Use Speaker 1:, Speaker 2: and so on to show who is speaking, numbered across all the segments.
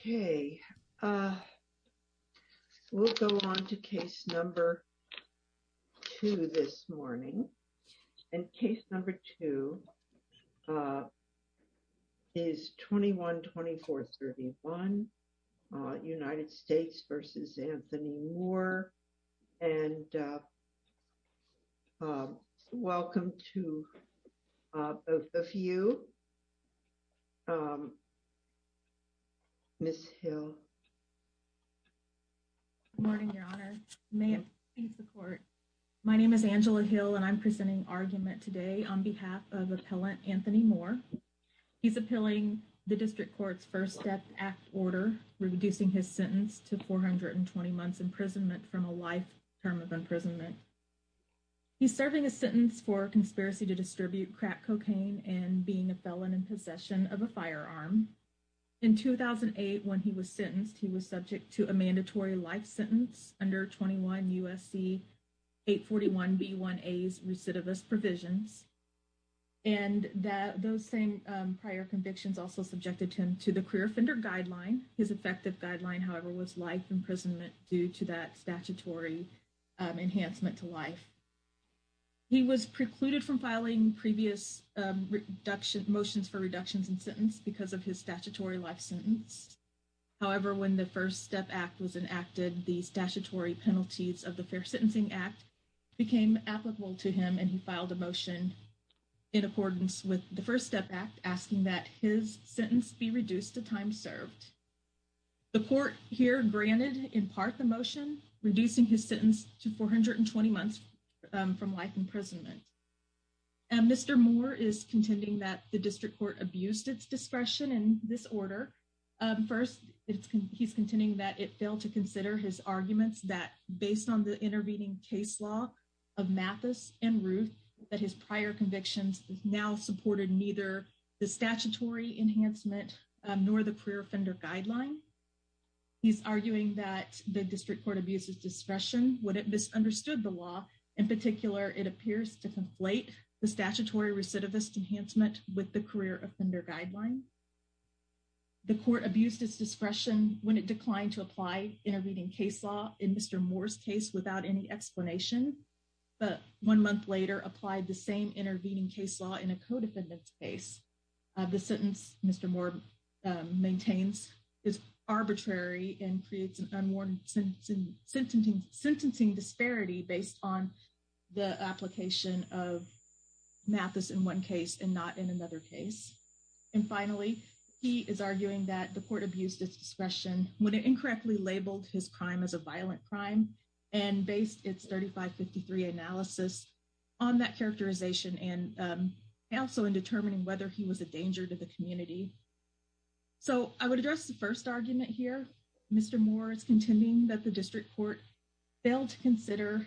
Speaker 1: Okay, we'll go on to case number 2 this morning. And case number 2 is 21-2431, United States versus Anthony Moore. And welcome to both of you. Ms. Hill.
Speaker 2: Good morning, Your Honor. May it please the court. My name is Angela Hill, and I'm presenting argument today on behalf of appellant Anthony Moore. He's appealing the district court's First Step Act order, reducing his sentence to 420 months imprisonment from a life term of imprisonment. He's serving a sentence for conspiracy to distribute crack cocaine and being a felon in possession of a firearm. In 2008, when he was sentenced, he was subject to a mandatory life sentence under 21 U.S.C. 841B1A's recidivist provisions. And those same prior convictions also subjected him to the career offender guideline. His effective guideline, however, was life imprisonment due to that statutory enhancement to life. He was precluded from filing previous motions for reductions in sentence because of his statutory life sentence. However, when the First Step Act was enacted, the statutory penalties of the Fair Sentencing Act became applicable to him, and he filed a motion in accordance with the First Step Act asking that his sentence be reduced to time served. The court here granted in part the motion, reducing his sentence to 420 months from life imprisonment. And Mr. Moore is contending that the district court abused its discretion in this order. First, he's contending that it failed to consider his arguments that based on the intervening case law of Mathis and Ruth, that his prior convictions now supported neither the statutory enhancement nor the career offender guideline. He's arguing that the district court abused its discretion when it misunderstood the law. In particular, it appears to conflate the statutory recidivist enhancement with the career offender guideline. The court abused its discretion when it declined to apply intervening case law in Mr. Moore's case without any explanation, but 1 month later applied the same intervening case law in a co-defendant's case. The sentence Mr. Moore maintains is arbitrary and creates an unwarranted sentencing disparity based on the application of Mathis in one case and not in another case. And finally, he is arguing that the court abused its discretion when it incorrectly labeled his crime as a violent crime and based its 3553 analysis on that characterization and also in determining whether he was a danger to the community. So I would address the first argument here. Mr. Moore is contending that the district court failed to consider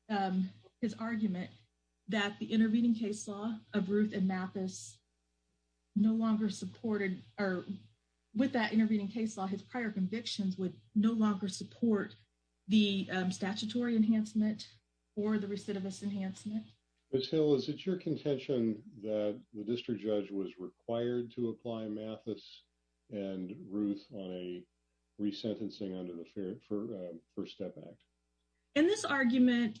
Speaker 2: his argument that the intervening case law of Ruth and Mathis no longer supported, or with that intervening case law, his prior convictions would no longer support the statutory enhancement or the recidivist enhancement.
Speaker 3: Ms. Hill, is it your contention that the district judge was required to apply Mathis and Ruth on a resentencing under the First Step Act?
Speaker 2: In this argument,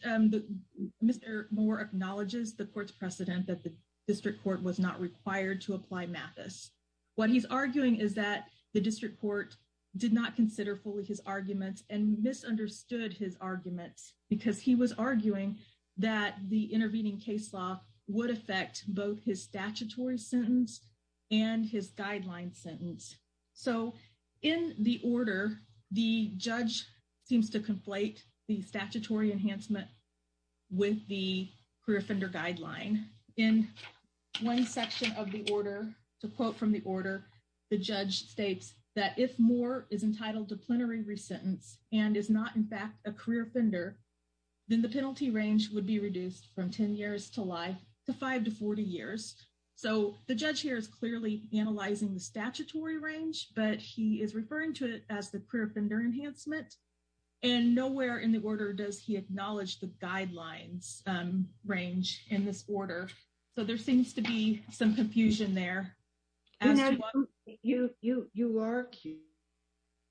Speaker 2: Mr. Moore acknowledges the court's precedent that the district court was not required to apply Mathis. What he's arguing is that the district court did not consider fully his arguments and misunderstood his arguments because he was arguing that the intervening case law would affect both his statutory sentence and his guideline sentence. So in the order, the judge seems to conflate the statutory enhancement with the career offender guideline. In one section of the order, to quote from the order, the judge states that if Moore is entitled to plenary resentence and is not in fact a career offender, then the penalty range would be reduced from 10 years to life to 5 to 40 years. So the judge here is clearly analyzing the statutory range, but he is referring to it as the career offender enhancement. And nowhere in the order does he acknowledge the guidelines range in this order. So there seems to be some confusion there.
Speaker 1: You argue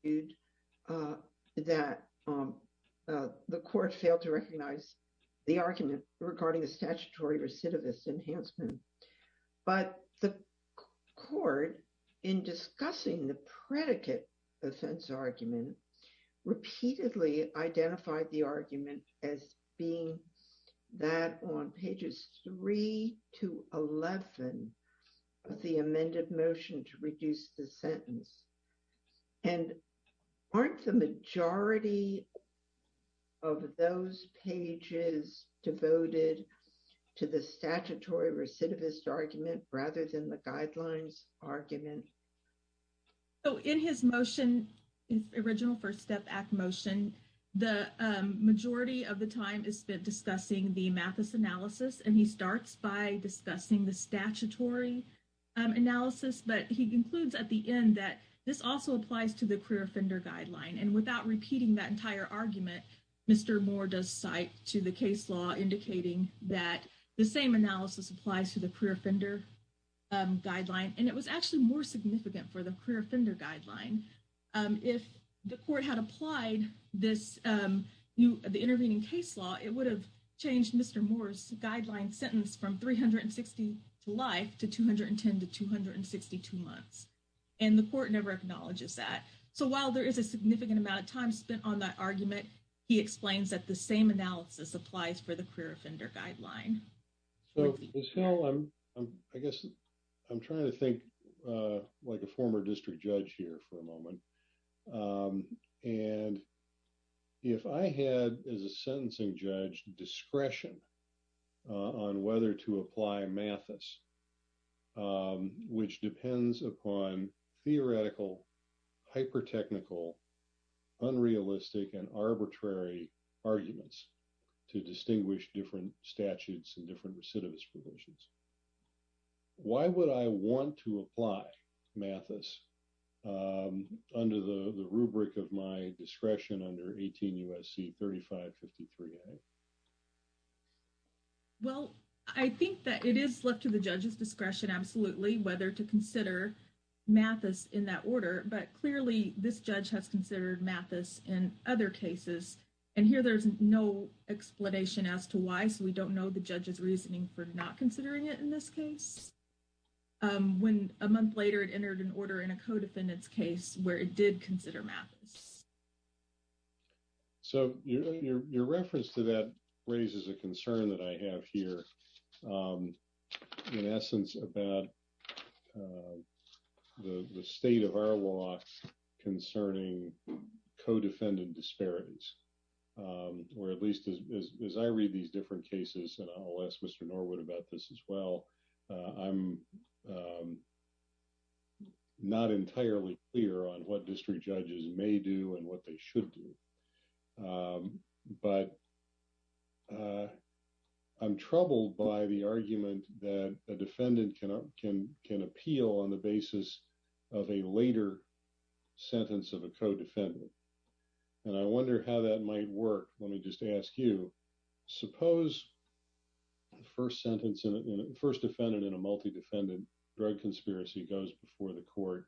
Speaker 1: argued that the court failed to recognize the argument regarding the statutory recidivist enhancement. But the court, in discussing the predicate offense argument, repeatedly identified the argument as being that on pages 3 to 11 of the amended motion to reduce the sentence. And aren't the majority of those pages devoted to the statutory recidivist argument rather than the guidelines argument?
Speaker 2: So in his motion, his original First Step Act motion, the majority of the time is spent discussing the Mathis analysis, and he starts by discussing the statutory analysis, but he concludes at the end that this also applies to the career offender guideline. And without repeating that entire argument, Mr. Moore does cite to the case law indicating that the same analysis applies to the career offender guideline. And it was actually more significant for the career offender guideline. If the court had applied this the intervening case law, it would have changed Mr. Moore's guideline sentence from 360 to life to 210 to 262 months. And the court never acknowledges that. So while there is a significant amount of time spent on that argument, he explains that the same analysis applies for the career offender guideline.
Speaker 3: So, Ms. Hill, I guess I'm trying to think like a former district judge here for a moment. And if I had, as a sentencing judge, discretion on whether to apply Mathis, which depends upon theoretical, hyper-technical, unrealistic, and arbitrary arguments to distinguish different statutes and different recidivist provisions, why would I want to apply Mathis under the rubric of my discretion under 18 U.S.C. 3553A?
Speaker 2: Well, I think that it is left to the judge's discretion, absolutely, whether to consider Mathis in that order. But clearly, this judge has considered Mathis in other cases. And here there's no explanation as to why, so we don't know the judge's reasoning for not considering it in this case. When a month later it entered an order in a co-defendant's case where it did consider Mathis.
Speaker 3: So your reference to that raises a concern that I have here, in essence, about the state of our law concerning co-defendant disparities, or at least as I read these different cases, and I'll ask Mr. Norwood about this as well, I'm not entirely clear on what district judges may do and what they should do. But I'm troubled by the argument that a defendant can appeal on the basis of a later sentence of a co-defendant. And I wonder how that might work. Let me just ask you, suppose the first defendant in a multi-defendant drug conspiracy goes before the court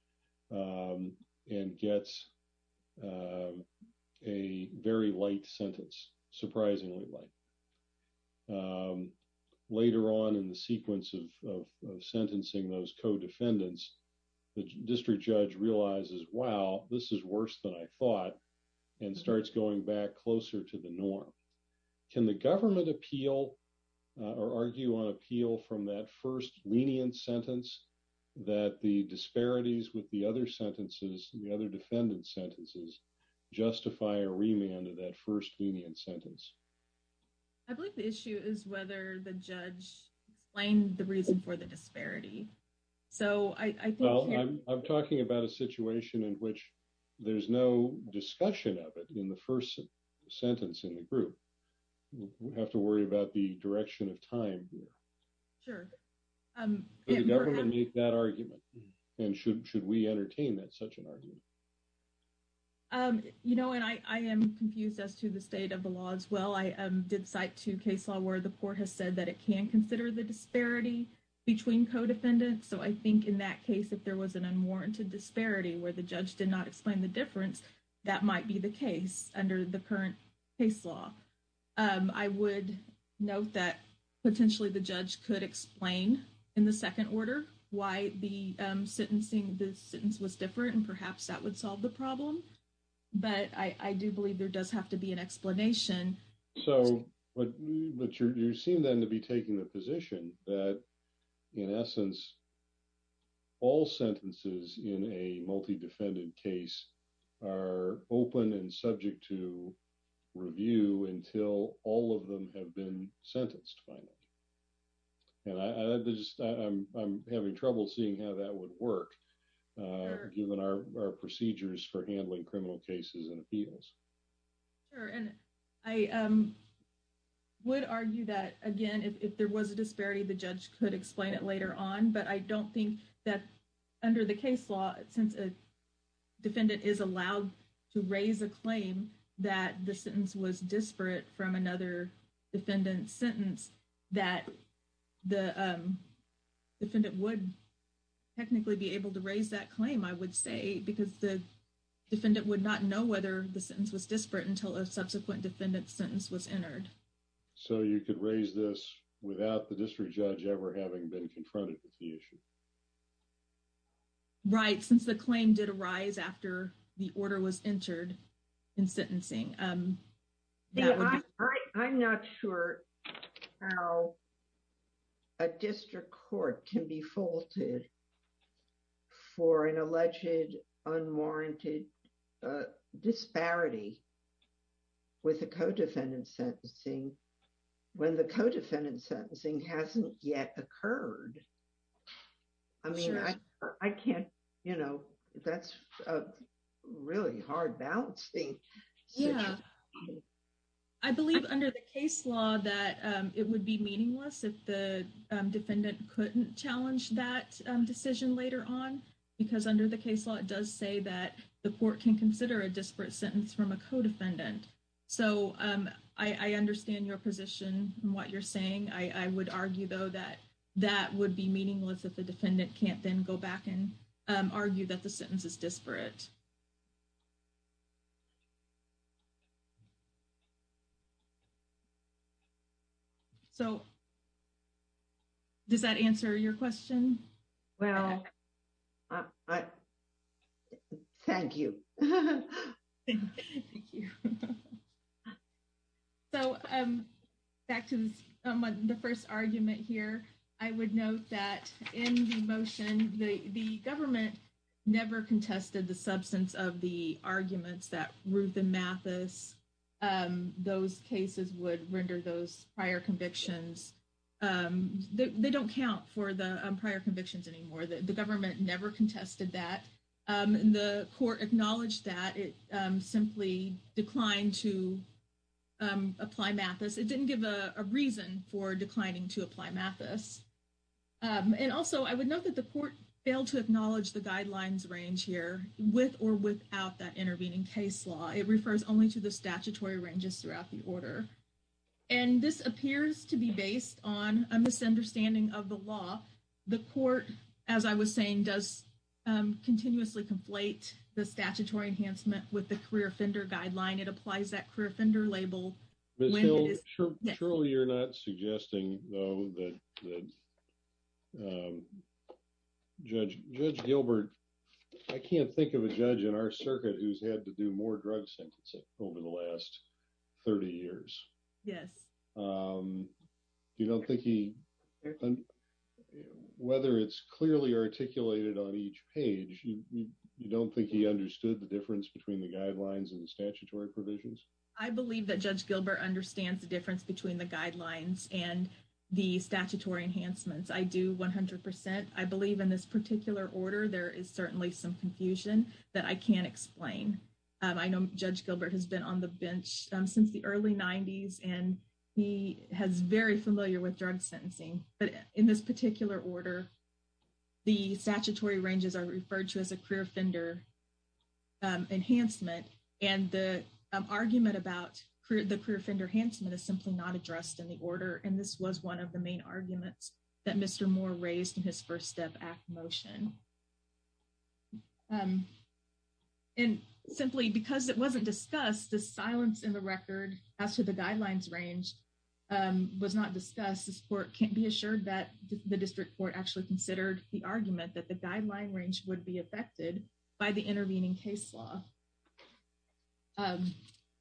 Speaker 3: and gets a very light sentence, surprisingly light. Later on in the sequence of sentencing those co-defendants, the district judge realizes, wow, this is worse than I thought, and starts going back closer to the norm. Can the government appeal or argue on appeal from that first lenient sentence that the disparities with the other sentences, the other defendant sentences, justify a remand of that first lenient sentence?
Speaker 2: I believe the issue is whether the judge explained the reason for the disparity. So I think... Well,
Speaker 3: I'm talking about a situation in which there's no discussion of it in the first sentence in the group. We have to worry about the direction of time here.
Speaker 2: Sure.
Speaker 3: Does the government make that argument? And should we entertain such an argument?
Speaker 2: And I am confused as to the state of the law as well. I did cite to case law where the court has said that it can consider the disparity between co-defendants. So I think in that case, if there was an unwarranted disparity where the judge did not explain the difference, that might be the case under the current case law. I would note that potentially the judge could explain in the second order why the sentence was different, and perhaps that would solve the problem. But I do believe there does have to be an explanation.
Speaker 3: So, but you seem then to be taking the position that, in essence, all sentences in a multi-defendant case are open and subject to review until all of them have been sentenced finally. And I'm having trouble seeing how that would work,
Speaker 2: Sure.
Speaker 3: given our procedures for handling criminal cases and appeals.
Speaker 2: Sure, and I would argue that, again, if there was a disparity, the judge could explain it later on, but I don't think that under the case law, since a defendant is allowed to raise a claim that the sentence was disparate from another defendant's sentence, that the defendant would technically be able to raise that claim, I would say, because the defendant would not know whether the sentence was disparate until a subsequent defendant's sentence was entered.
Speaker 3: So you could raise this without the district judge ever having been confronted with the issue.
Speaker 2: Right, since the claim did arise after the order was entered in sentencing.
Speaker 1: I'm not sure how a district court can be faulted for an alleged unwarranted disparity with a co-defendant sentencing when the co-defendant sentencing hasn't yet occurred. I mean,
Speaker 2: Sure.
Speaker 1: I can't, that's a really hard balancing situation.
Speaker 2: Yeah. I believe under the case law that it would be meaningless if the defendant couldn't challenge that decision later on, because under the case law, it does say that the court can consider a disparate sentence from a co-defendant. So I understand your position and what you're saying. I would argue, though, that that would be meaningless if the defendant can't then go back and argue that the sentence is disparate. So does that answer your question?
Speaker 1: Well, I thank you.
Speaker 2: Thank you. So back to the first argument here, I would note that in the motion, the government never contested the substance of the arguments that Ruth and Mathis, those cases would render those prior convictions. They don't count for the prior convictions anymore. The government never contested that. And the court acknowledged that. It simply declined to apply Mathis. It didn't give a reason for declining to apply Mathis. And also, I would note that the court failed to acknowledge the guidelines range here with or without that intervening case law. It refers only to the statutory ranges throughout the order. And this appears to be based on a misunderstanding of the law. The court, as I was saying, does continuously conflate the statutory enhancement with the career offender guideline. It applies that career offender label.
Speaker 3: Ms. Hill, surely you're not suggesting, though, that Judge Gilbert, I can't think of a judge in our circuit who's had to do more drug sentencing over the last 30 years.
Speaker 2: Yes.
Speaker 3: You don't think whether it's clearly articulated on each page, you don't think he understood the difference between the guidelines and the statutory provisions?
Speaker 2: I believe that Judge Gilbert understands the difference between the guidelines and the statutory enhancements. I do 100%. I believe in this particular order, there is certainly some confusion that I can't explain. I know Judge Gilbert has been on the bench since the early 90s, and he has very familiar with drug sentencing. But in this particular order, the statutory ranges are referred to as a career offender enhancement, and the argument about the career offender enhancement is simply not addressed in the order, and this was one of the main arguments that Mr. Moore raised in his First Step Act motion. And simply because it wasn't discussed, the silence in the record as to the guidelines range was not discussed. This court can't be assured that the district court actually considered the argument that the guideline range would be affected by the intervening case law. And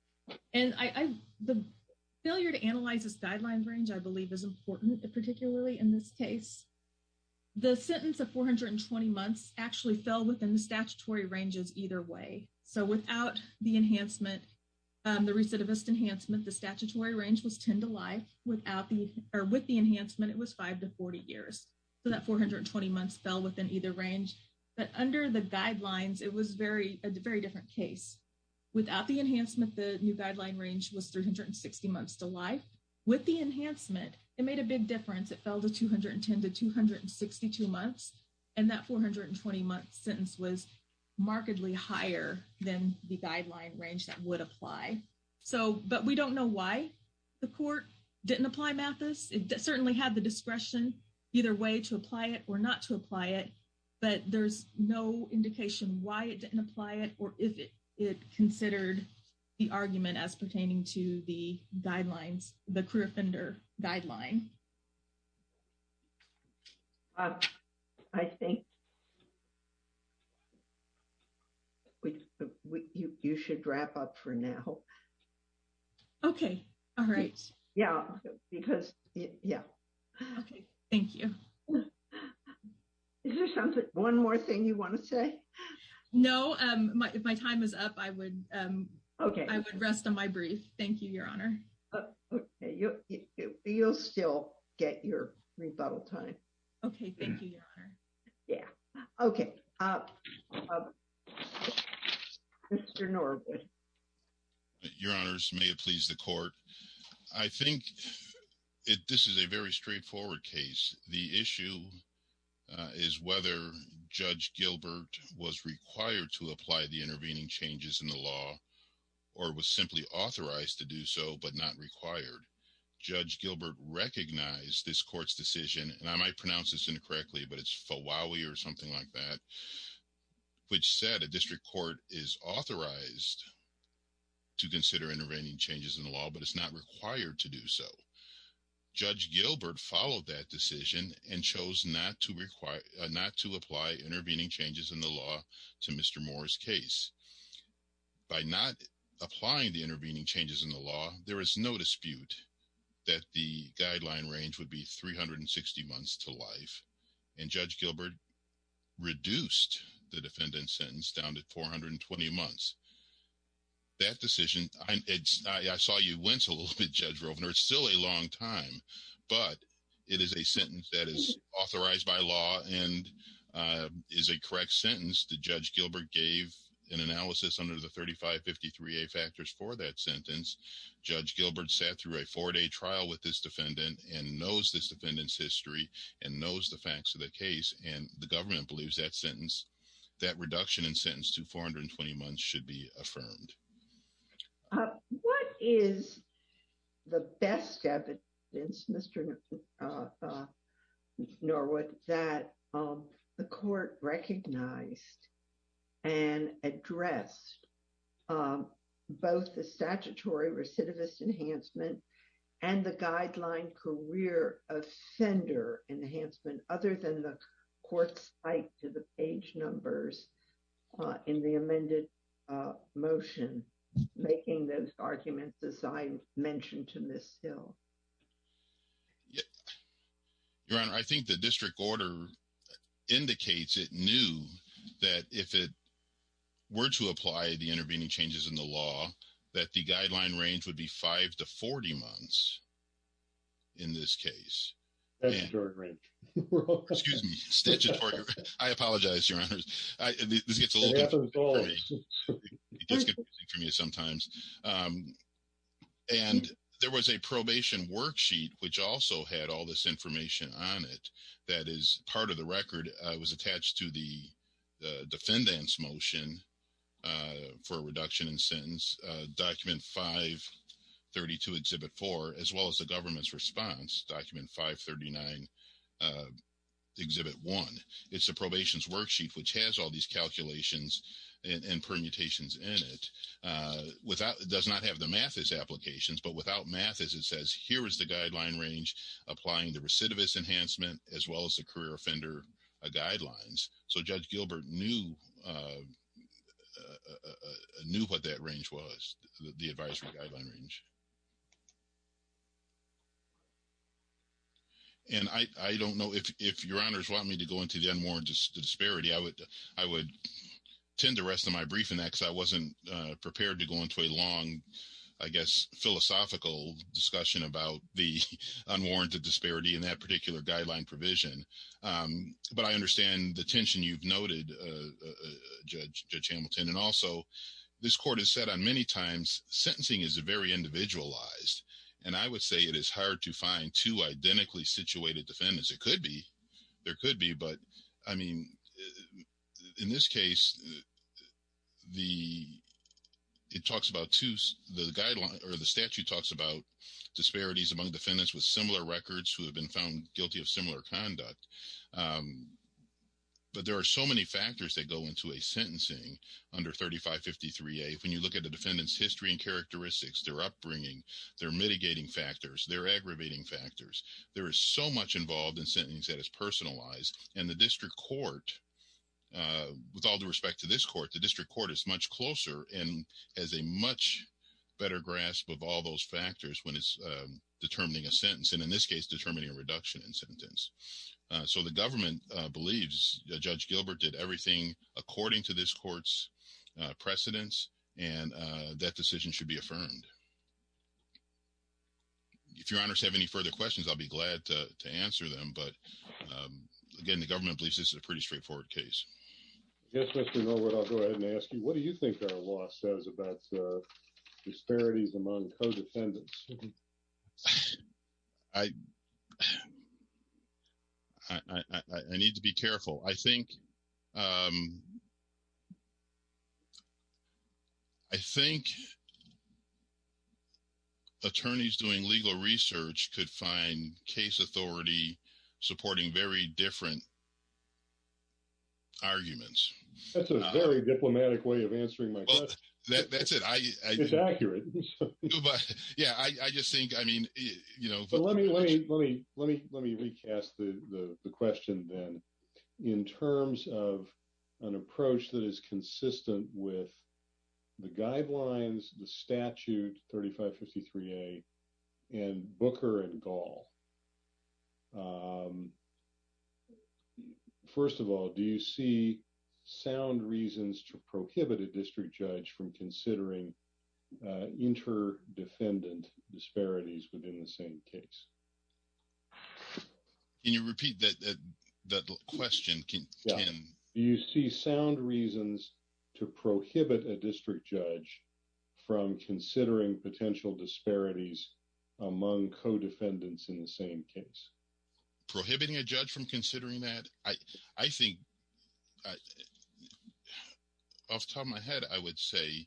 Speaker 2: the failure to analyze this guideline range, I believe, is important, particularly in this case. The sentence of 420 months actually fell within the statutory ranges either way. So without the enhancement, the recidivist enhancement, the statutory range was 10 to life. With the enhancement, it was 5 to 40 years. So that 420 months fell within either range. But under the guidelines, it was a very different case. Without the enhancement, the new guideline range was 360 months to life. With the enhancement, it made a big difference. It fell to 210 to 262 months. And that 420-month sentence was markedly higher than the guideline range that would apply. But we don't know why the court didn't apply Mathis. It certainly had the discretion either way to apply it or not to apply it, but there's no indication why it didn't apply it or if it considered the argument as pertaining to the guidelines, the career offender guideline.
Speaker 1: I think you should wrap up for now.
Speaker 2: Okay. All right.
Speaker 1: Yeah, because, yeah.
Speaker 2: Okay. Thank you.
Speaker 1: Is there one more thing you want to say?
Speaker 2: No, if my time is up, I would
Speaker 1: okay.
Speaker 2: I would rest on my brief. Thank you, Your Honor.
Speaker 1: Okay, you'll still get your rebuttal time.
Speaker 2: Okay, thank you, Your Honor.
Speaker 1: Yeah. Okay. Mr. Norwood.
Speaker 4: Your Honors, may it please the court. I think this is a very straightforward case. The issue is whether Judge Gilbert was required to apply the intervening changes in the law or was simply authorized to do so but not required. Judge Gilbert recognized this court's decision, and I might pronounce this incorrectly, but it's Fawawi or something like that, which said a district court is authorized to consider intervening changes in the law, but it's not required to do so. Judge Gilbert followed that decision and chose not to apply intervening changes in the law to Mr. Moore's case. By not applying the intervening changes in the law, there is no dispute that the guideline range would be 360 months to life, and Judge Gilbert reduced the defendant's sentence down to 420 months. That decision, I saw you wince a little bit, Judge Rovner. It's still a long time, but it is a sentence that is authorized by law and is a correct sentence. The Judge Gilbert gave an analysis under the 3553A factors for that sentence. Judge Gilbert sat through a 4-day trial with this defendant and knows this defendant's history and knows the facts of the case, and the government believes that sentence, that reduction in sentence to 420 months should be affirmed.
Speaker 1: What is the best evidence, Mr. Norwood, that the court recognized and addressed both the statutory recidivist enhancement and the guideline career offender enhancement, other than the court's cite to the page numbers in the amended motion, making those arguments as I mentioned to Ms. Hill?
Speaker 4: Your Honor, I think the district order indicates it knew that if it were to apply the intervening changes in the law, that the guideline range would be 5 to 40 months in this case.
Speaker 3: Statutory range.
Speaker 4: Excuse me, statutory. I apologize, Your Honors. This gets a little confusing for me. It gets confusing for me sometimes. And there was a probation worksheet which also had all this information on it that is part of the record. It was attached to the defendant's motion for a reduction in sentence, document 532 Exhibit 4, as well as the government's response, document 539 Exhibit 1. It's the probation's worksheet, which has all these calculations and permutations in it. It does not have the Mathis applications, but without Mathis, it says, here is the guideline range applying the recidivist enhancement as well as the career offender guidelines. So Judge Gilbert knew what that range was, the advisory guideline range. And I don't know if your honors want me to go into the unwarranted disparity. I would tend to rest on my brief in that, because I wasn't prepared to go into a long, I guess, philosophical discussion about the unwarranted disparity in that particular guideline provision. But I understand the tension you've noted, Judge Hamilton. And also, this court has said on many times, sentencing is very individualized. And I would say it is hard to find two identically situated defendants. There could be, but I mean, in this case, it talks about the guideline or the statute talks about disparities among defendants with similar records who have been found guilty of similar conduct. But there are so many factors that go into a sentencing under 3553A. When you look at a defendant's history and characteristics, their upbringing, their mitigating factors, their aggravating factors, there is so much involved in sentencing that is personalized. And the district court, with all due respect to this court, the district court is much closer and has a much better grasp of all those factors when it's determining a sentence, and in this case, determining a reduction in sentence. So the government believes Judge Gilbert did everything according to this court's precedents, and that decision should be affirmed. If your honors have any further questions, I'll be glad to answer them. But again, the government believes this is a pretty straightforward case.
Speaker 3: Yes, Mr. Norwood, I'll go ahead and ask you, what do you think our law says about disparities among co-defendants?
Speaker 4: I need to be careful. I think attorneys doing legal research could find case authority supporting very different arguments.
Speaker 3: That's a very diplomatic way of answering my question.
Speaker 4: That's it.
Speaker 3: It's accurate.
Speaker 4: But yeah, I just think, I mean, you know.
Speaker 3: But let me recast the question then, in terms of an approach that is consistent with the guidelines, the statute 3553A, and Booker and Gall. First of all, do you see sound reasons to prohibit a district judge from considering inter-defendant disparities within the same case?
Speaker 4: Can you repeat that question?
Speaker 3: Do you see sound reasons to prohibit a district judge from considering potential disparities among co-defendants in the same case?
Speaker 4: Prohibiting a judge from considering that? I think, off the top of my head, I would say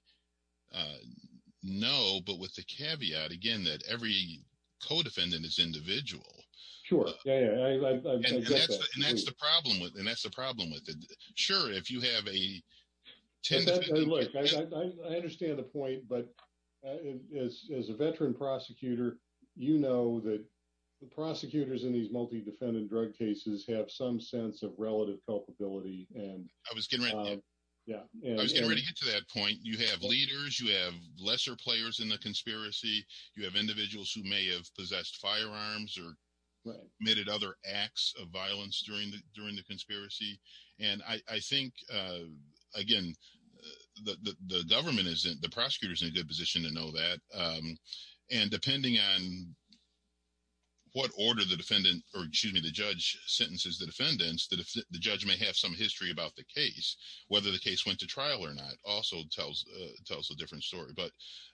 Speaker 4: no, but with the caveat, again, that every co-defendant is individual.
Speaker 3: Sure. And
Speaker 4: that's the problem with it. Sure, if you have a 10
Speaker 3: look, I understand the point, but as a veteran prosecutor, you know that the prosecutors in these multi-defendant drug cases have some sense of relative culpability. And
Speaker 4: I was getting ready. I was getting ready to get to that point. You have leaders, you have lesser players in the conspiracy, you have individuals who may have possessed firearms or committed other acts of violence during the conspiracy. And I think again, the government isn't, the prosecutor's in a good position to know that. And depending on what order the judge sentences the defendants, the judge may have some history about the case. Whether the case went to trial or not also tells a different story. But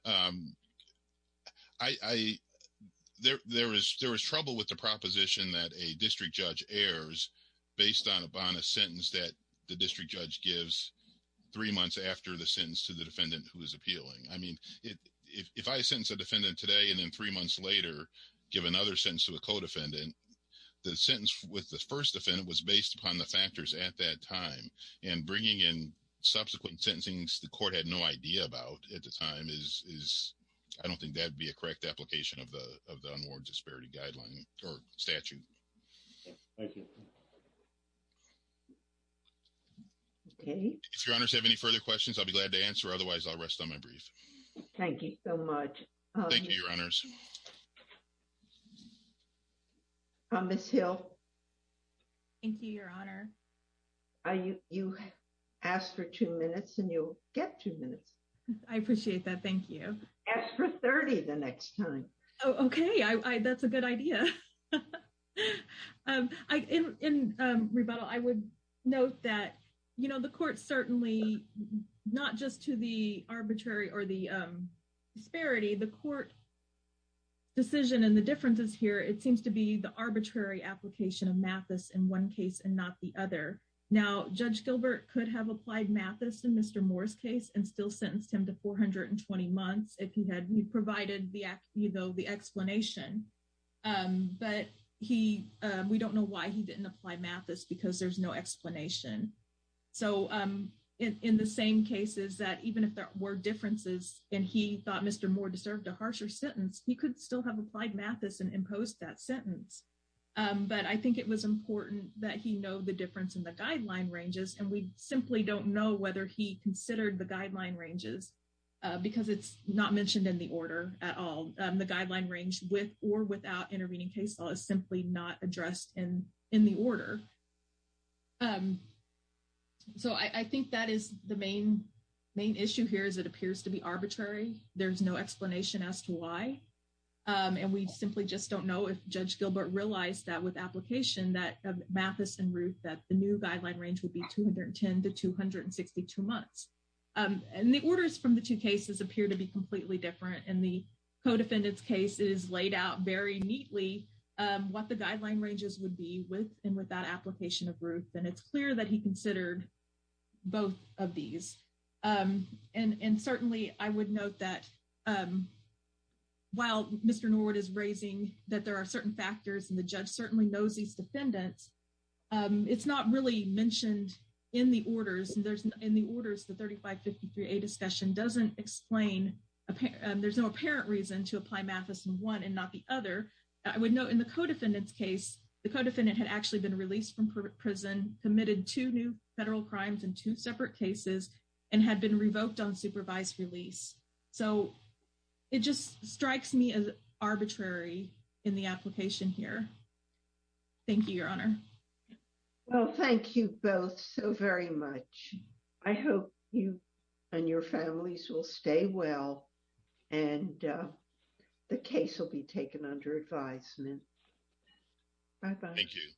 Speaker 4: there is trouble with the proposition that a district judge errs based on a sentence that the district judge gives 3 months after the sentence to the defendant who is appealing. I mean, if I sentence a defendant today and then 3 months later give another sentence to a co-defendant, the sentence with the first defendant was based upon the factors at that time, and bringing in subsequent sentencings the court had no idea about at the time is I don't think that'd be a correct application of the unwarranted disparity guideline or statute.
Speaker 3: Thank you.
Speaker 1: Okay.
Speaker 4: If your honors have any further questions, I'll be glad to answer. Otherwise, I'll rest on my brief.
Speaker 1: Thank you so much.
Speaker 4: Thank you, your honors.
Speaker 1: Ms. Hill,
Speaker 2: Thank you, Your Honor.
Speaker 1: you asked for 2 minutes and you'll get 2 minutes.
Speaker 2: I appreciate that. Thank you.
Speaker 1: Ask for 30 the next time.
Speaker 2: Oh, okay. I that's a good idea. In rebuttal, I would note that, you know, the court certainly, not just to the arbitrary or the disparity, the court decision and the differences here, it seems to be the arbitrary application of Mathis in one case and not the other. Now, Judge Gilbert could have applied Mathis in Mr. Moore's case and still sentenced him to 420 months if he provided the explanation. But we don't know why he didn't apply Mathis because there's no explanation. So in the same cases that even if there were differences and he thought Mr. Moore deserved a harsher sentence, he could still have applied Mathis and imposed that sentence. But I think it was important that he know the difference in the guideline ranges, and we simply don't know whether he considered the guideline ranges because it's not mentioned in the order at all. The guideline range with or without intervening case law is simply not addressed in the order. So I think that is the main issue here is it appears to be arbitrary. There's no explanation as to why. And we simply just don't know if Judge Gilbert realized that with application that of Mathis and Ruth, that the new guideline range would be 210 to 262 months. And the orders from the two cases appear to be completely different. In the co-defendant's case, it is laid out very neatly what the guideline ranges would be with and without application of Ruth. And it's clear that he considered both of these. And certainly I would note that while Mr. Norwood is raising that there are certain factors and the judge certainly knows these defendants, it's not really mentioned in the orders. And there's in the orders, the 3553A discussion doesn't explain, there's no apparent reason to apply Mathis in one and not the other. I would note in the co-defendant's case, the co-defendant had actually been released from prison, committed 2 new federal crimes in 2 separate cases, and had been revoked on supervised release. So it just strikes me as arbitrary in the application here. Thank you, Your Honor.
Speaker 1: Well, thank you both so very much. I hope you and your families will stay well, and the case will be taken under advisement. Bye-bye.
Speaker 4: Thank you.